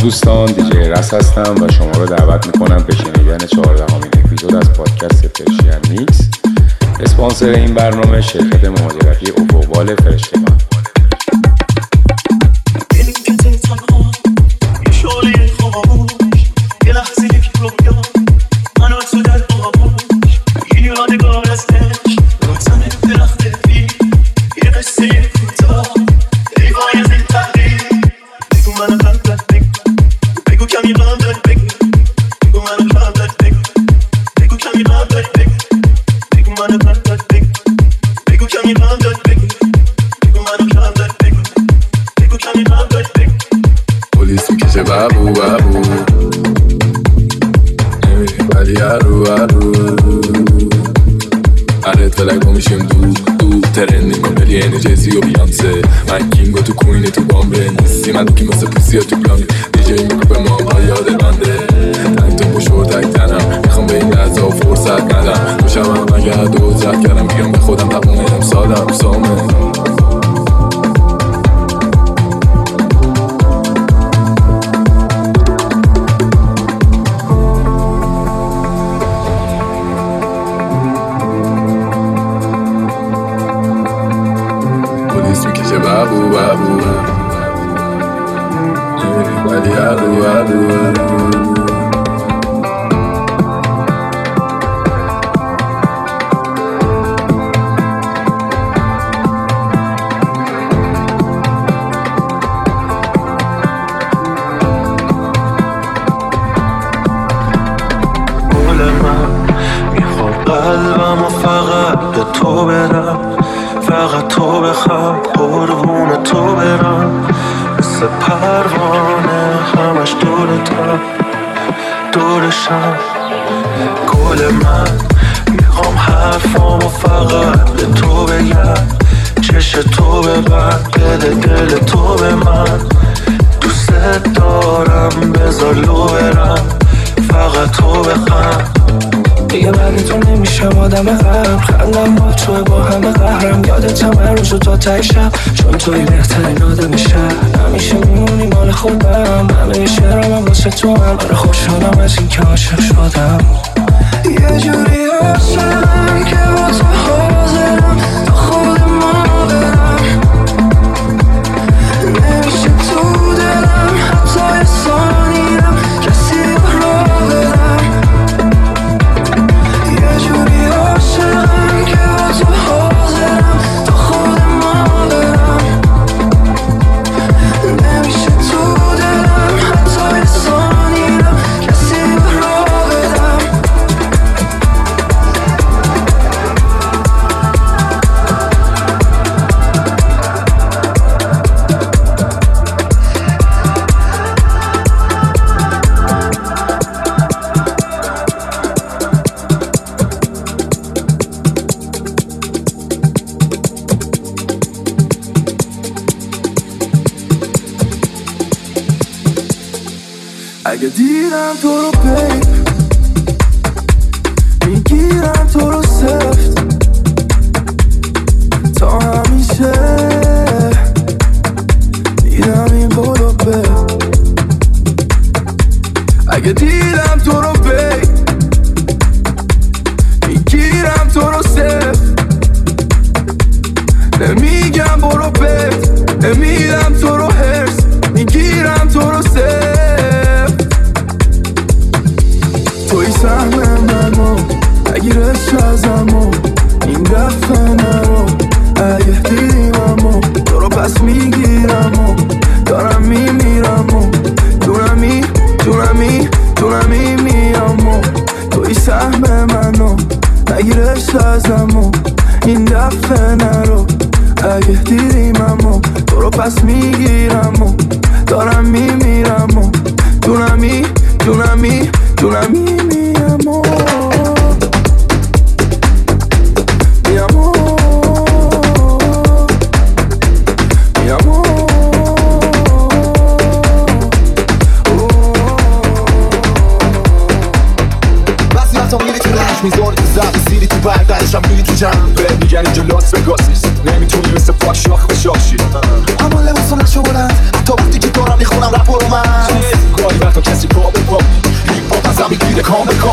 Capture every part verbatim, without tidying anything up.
دوستان، دیجی رس هستم و شما رو دعوت میکنم به شنیدن چهاردهمین اپیزود از پادکست پرشین میکس. اسپانسر این برنامه شرکت مهاجرتی افقبال فرشتگان. پلیس میکشه بابو بابو نمیریم ولی ارو ارو اره فلک میشیم دو دو ترندینگ کن بلی انرژی و بیانسه من کینگو تو کوینه تو بامبه نیستی من دوکی مثل پوسی ها تو بلانگ دیجی میکو به ما با یاد بنده تنگ تو پشور تک تنم میخوام به این لحظه و فرصت ندم دو شبم اگر دو زد کردم بیام به خودم تقونه امسالم سامه Babu, babu, everybody, adu, adu, adu. گل من میخوام قلبم و فقط به تو برم فقط تو بخوام قربون تو برم مثل پروانه همش دورتم دورشم گل من میخوام حرفامو فقط به تو بگم چش تو ببند بده دل تو به من دوست دارم بذار لو برم فقط تو بخوام دیگه من تو نمیشم آدم غرب خندم با توه با همه قهرم یادتم هر روز و تا ته شب چون توی بهترین آدم شهر همیشه میمونی مال خودم همه شعرم هم واسه تو هم آره خوشحالم از این که عاشق شدم یه جوری عاشقم که با تو حاضرم تا خود ما برم نمیشه تو دلم حتی یه ثانیرم کسی را بدم عاشقم که با تو حاضرم تا خود ما برم نمیشه تو دلم حتی یه ثانیرم کسی را بدم اگه دیدم تو رو بیب میگیرم تو رو سفت تا همیشه دیدم این بولو بیب اگه دیدم تو رو بیب میگیرم تو رو سفت نمیگم برو بیب نمیدم تو رو هرس میگیرم تو رو سفت توی سهم منو نگیرش ازمو این دفعه نرو اگه دیدیممو تو رو پس میگیرمو دارم میمیرمو دونمی دونمی دونمی میامو توی سهم منو نگیرش ازمو این دفعه نرو اگه دیدیممو تو رو پس میگیرمو دارم میمیرمو دونمی دونمی دونمی میامو میامو میامو بعضی وقتا میری تو رشت میذاری تو زبی سیری تو بردرشم میری تو جمع به میگن اینجا لاس وگاسیست نمیتونی مثل پاک شاخ به شاخ شید اما لباسو نشو بلند تا وقتی که دارم میخونم رپ رو من تا کسی پا به پا هیپ هاپ ازم میگیره کام به کام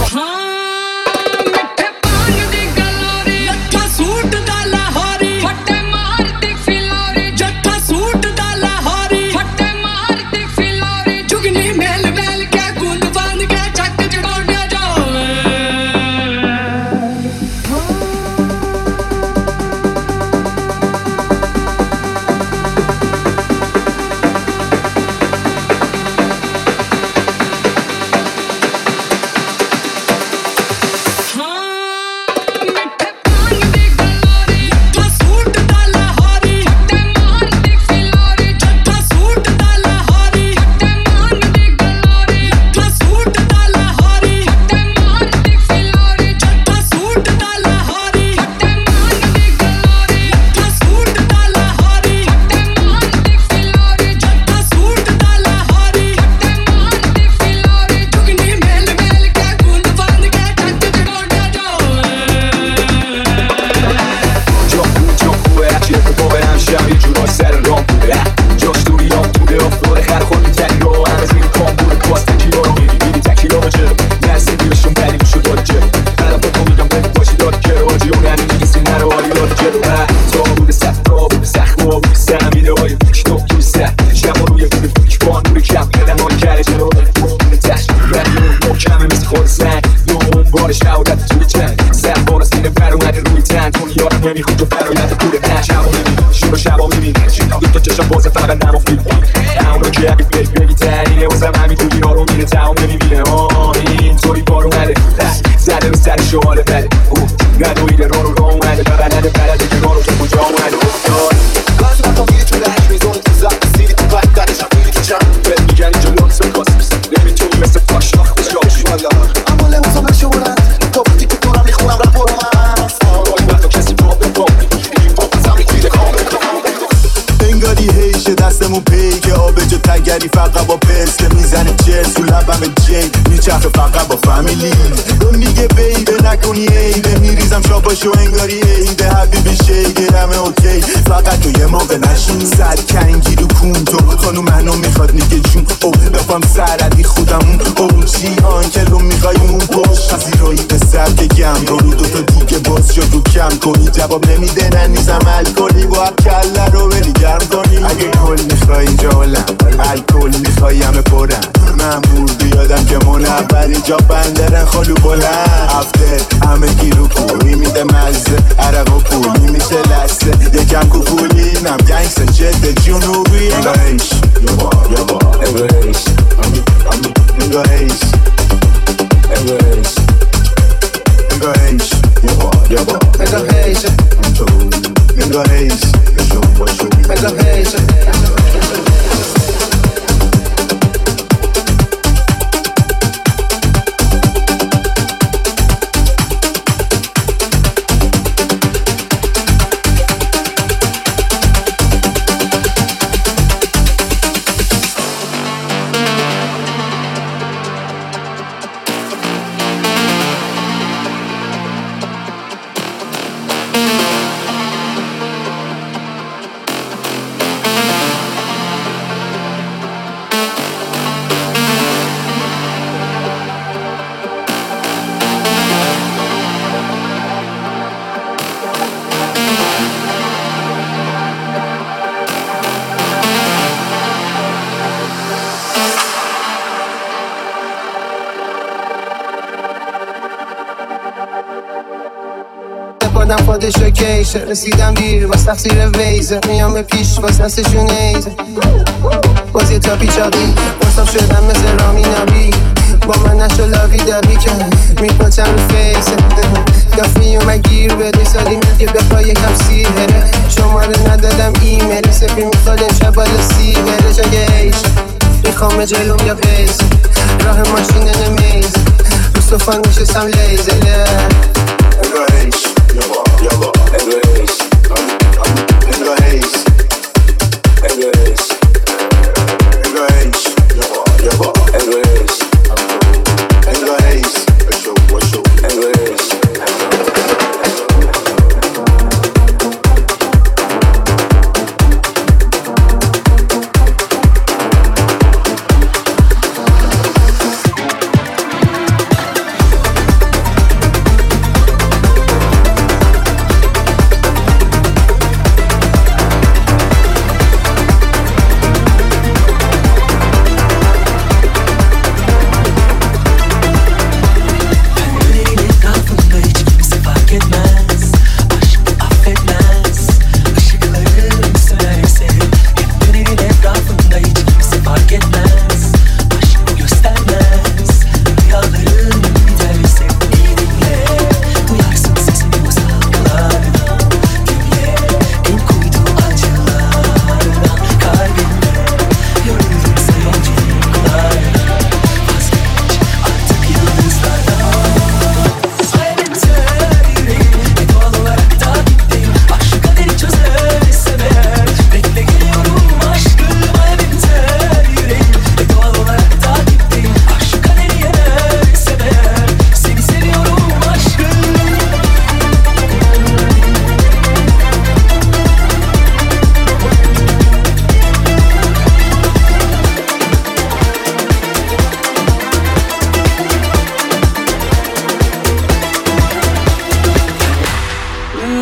شو انگاری ایده حبیبی شیگرمه اوکی فقط تو یه موقع نشون سر کنگی رو کون تو خانو منو میخواد نیگه جون او بفهم سردی خودمون او چی آنکلو میخوای اون باش پذیرایی به سر که گم رو رو دوتا دیگه باز شد رو کم کنی جواب نمیده ننیزم الکلی با هم کله رو بری گرم کنی اگه کل میخوای اینجا علم الکل میخوای همه پرن ممبور بیادم که من اولی جا بندرن خالو بلند افته همه گیرو پولی میده مزه عرق و پولی میشه لسته یکم کوپولی نم گنگسه جد جنوبی انگاه هیش یابا یابا انگاه هیش انگاه هیش انگاه هیش انگاه هیش یابا یابا انگاه هیش انگاه هیش انگاه هیش خودش اوکیشه رسیدم دیر باز تقصیر ویزه میام به پیش باز دستشون ایزه باز یه تا پیچابی بازم شدم مثل رامی نبی با من نشو لاوی دبی که میپاچم رو فیسه دافی اومد گیر بده سالی میگه بپا یکم سیهره شماره ندادم ایمیل سفی میخواد امشب بالا سی بره جای ایشه میخوام جلوم یا پیس راه ماشین نمیز رو صفا نشستم لیزله Yabba, yabba, english, english, english, english, yabba, yabba, english, english, show, show, english.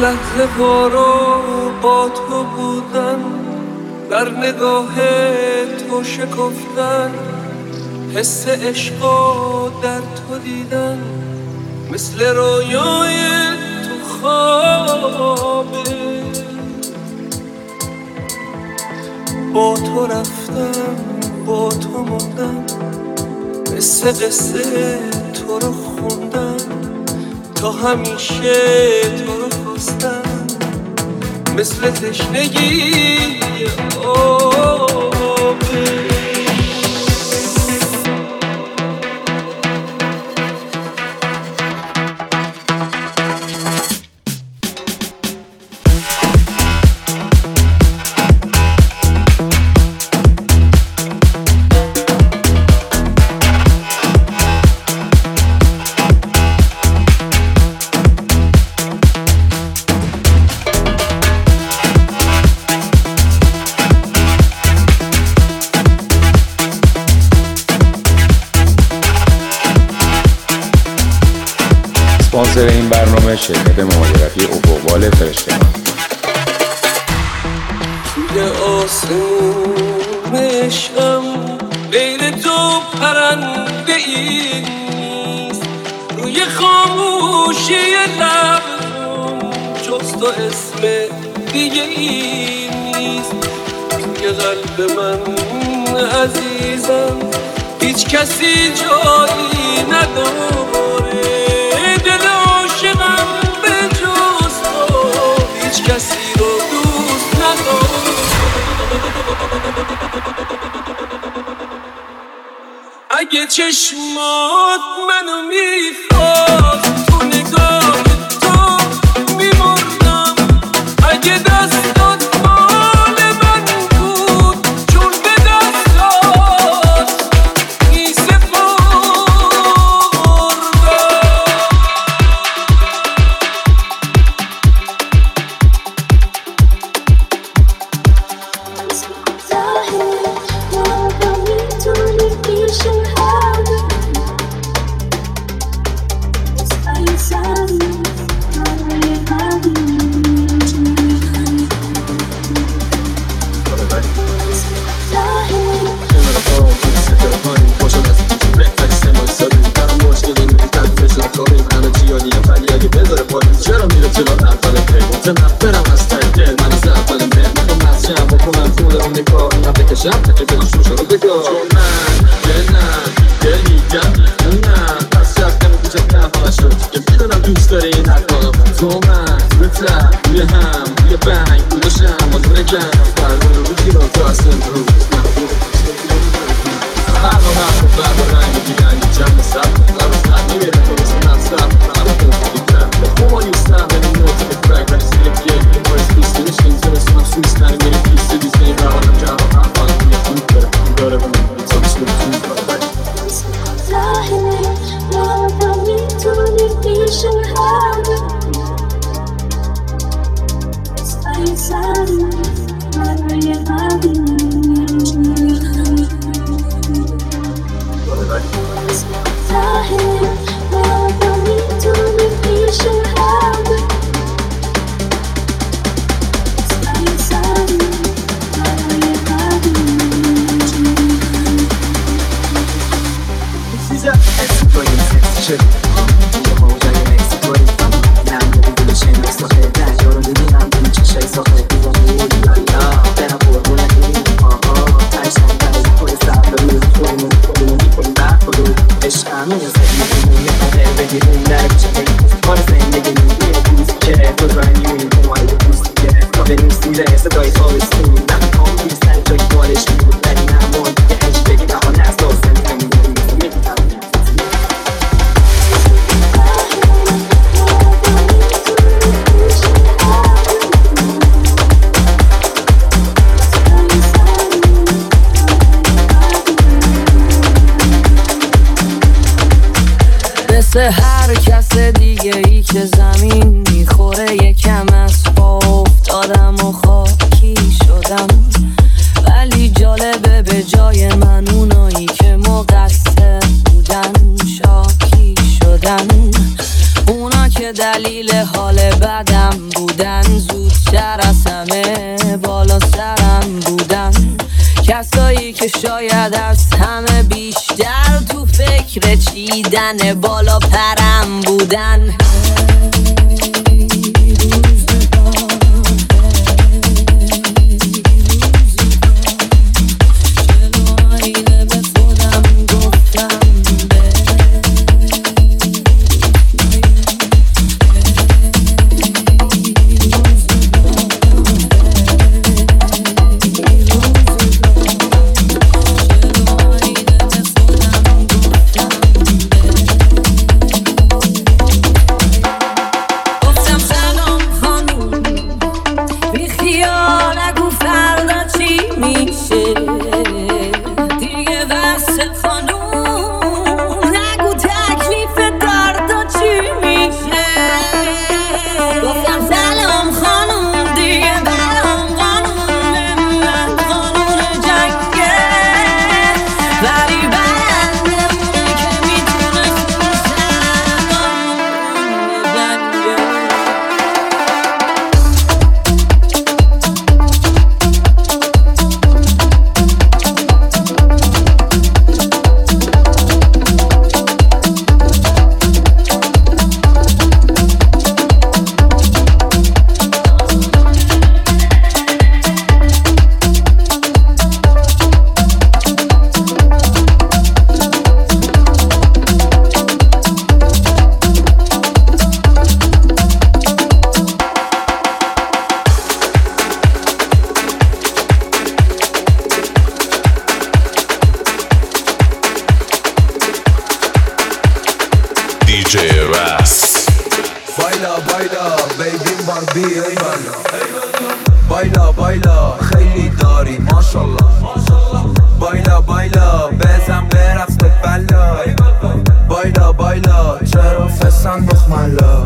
لحظه ها رو با تو بودن، در نگاه تو شکفتن، حس عشقا در تو دیدن، مثل رویای تو خوابه. با تو رفتم با تو موندم، مثل قصه تو رو خوندم، تا همیشه تو رو خواستم، مثل تشنگی آبه. اسپانسر این برنامه شرکت مهاجرتی افقبال فرشتگان. توی آسمون عشقم غیر تو پرنده ای نیست، روی خاموشی لبم جز تو اسم دیگه ای نیست. توی قلب من عزیزم هیچ کسی جایی نداره، دل عاشقم به جز تو هیچ کسی رو دوست نداره. اگه چشمات منو میخواست تو نگاه تو میمردم، اگه دستات مال من بود چون به دستات میسپردم. مثل هر کس دیگه ای که زمین میخوره یکم از پا افتادم و خاکی شدم، ولی جالبه به جای من اونایی که مقصر بودن شاکی شدن، اونا که که دلیل حال بدم بودن، زودتر از همه بالا سرم بودن. کسایی که شاید از همه بیشتر تو فکر چیدن بالا پرم بودن. بایلا بایلا خیلی داری ماشالله، بایلا بایلا بزن برقص به بلا، بایلا بایلا چرا فسن بخملا،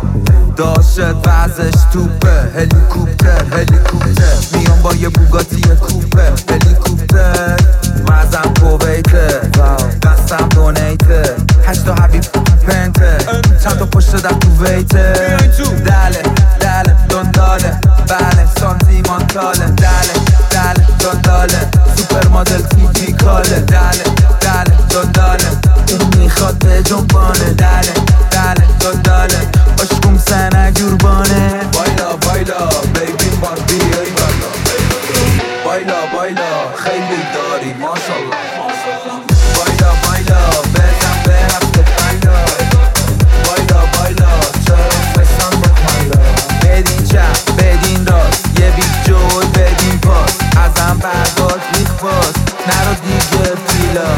داشت وزش توپه، هلیکوپتر هلیکوپتر میام با یه بوگاتی کوپه، هلیکوپتر مزم کویته، دستم دونیته، هشتا حبیب پنته، چند تا پشت در تو ویته، دله دله دنداله، بله سانتیمانتاله، دله دله دنداله، سوپر مدل تیپیکاله، دله دله دنداله، این میخواد به جنبانه، دله دله دنداله، عشقم سنه گربانه، بایلا بایلا بیبی باربی ای بالا، بایلا بایلا خیلی داری ماشالله، بایلا بایلا بزن برقص به بایلا، بایلا بایلا چرا فسن بخمالا، بدین چپ بدین راست یه بیت جوی بدین پاس، ازم برداد میخواست نرو دیگه پیلا،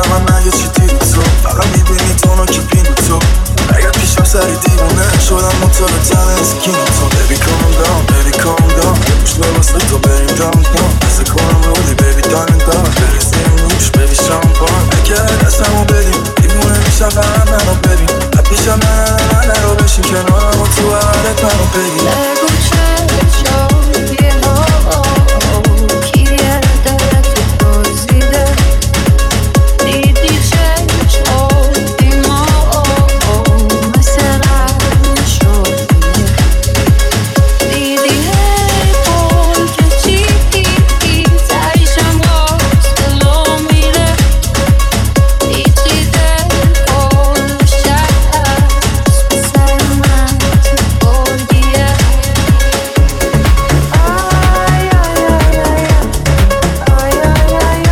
شدم تو رو تنه سکین تو baby calm down baby calm down یه پوش لباسه تو بریم down down بسه کنم رودی baby دارن دار برسیم روش baby شامپان اگه دستمو بدیم دیوونه میشم فقط منو ببین پیشم نه نه نه رو بشیم کنارم و تو حالت منو بگیر نگو چه جایه ها کیه داره تو بازیده دیدی چشم ما مثلا شد دیدی هی پول که چی تایشم باز دلو میره پیچیده پول شهر بسر من تو بردیه آی آی آی آی آی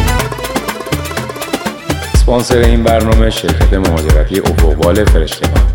اسپانسر این برنامه شرکت مهاجرتی افقبال فرشتگان.